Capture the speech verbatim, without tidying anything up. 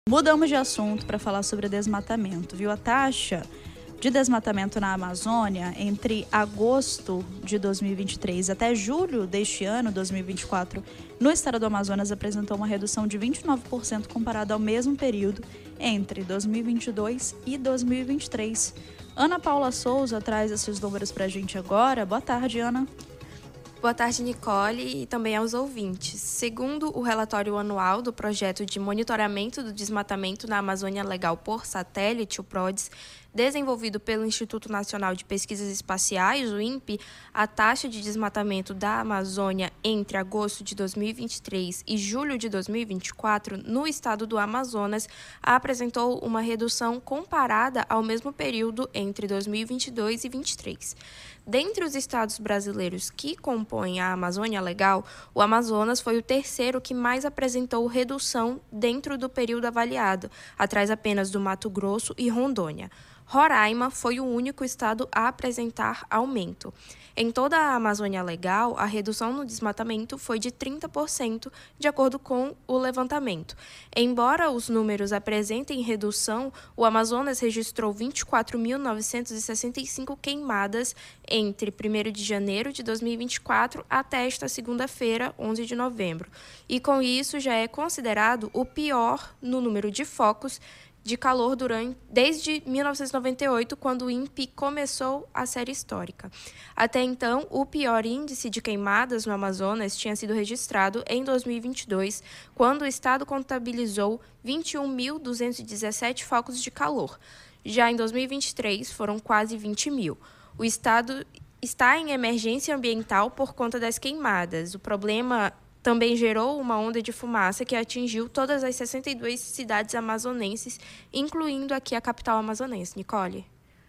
Mudamos de assunto para falar sobre desmatamento, viu? A taxa de desmatamento na Amazônia entre agosto de dois mil e vinte e três até julho deste ano, dois mil e vinte e quatro, no estado do Amazonas apresentou uma redução de vinte e nove por cento comparado ao mesmo período entre dois mil e vinte e dois e dois mil e vinte e três. Ana Paula Souza traz esses números para a gente agora. Boa tarde, Ana. Boa tarde, Nicole, e também aos ouvintes. Segundo o relatório anual do Projeto de Monitoramento do Desmatamento na Amazônia Legal por Satélite, o PRODES, desenvolvido pelo Instituto Nacional de Pesquisas Espaciais, o INPE, a taxa de desmatamento da Amazônia entre agosto de dois mil e vinte e três e julho de dois mil e vinte e quatro, no estado do Amazonas, apresentou uma redução comparada ao mesmo período entre dois mil e vinte e dois e dois mil e vinte e três. Dentre os estados brasileiros que compõem a Amazônia Legal, o Amazonas foi o terceiro que mais apresentou redução dentro do período avaliado, atrás apenas do Mato Grosso e Rondônia. Roraima foi o único estado a apresentar aumento. Em toda a Amazônia Legal, a redução no desmatamento foi de trinta por cento, de acordo com o levantamento. Embora os números apresentem redução, o Amazonas registrou vinte e quatro mil novecentos e sessenta e cinco queimadas entre primeiro de janeiro de dois mil e vinte e quatro até esta segunda-feira, onze de novembro. E com isso já é considerado o pior no número de focos de calor durante, desde mil novecentos e noventa e oito, quando o INPE começou a série histórica. Até então, o pior índice de queimadas no Amazonas tinha sido registrado em dois mil e vinte e dois, quando o estado contabilizou vinte e um mil duzentos e dezessete focos de calor. Já em dois mil e vinte e três, foram quase vinte mil. O estado está em emergência ambiental por conta das queimadas. O problema também gerou uma onda de fumaça que atingiu todas as sessenta e duas cidades amazonenses, incluindo aqui a capital amazonense. Nicole?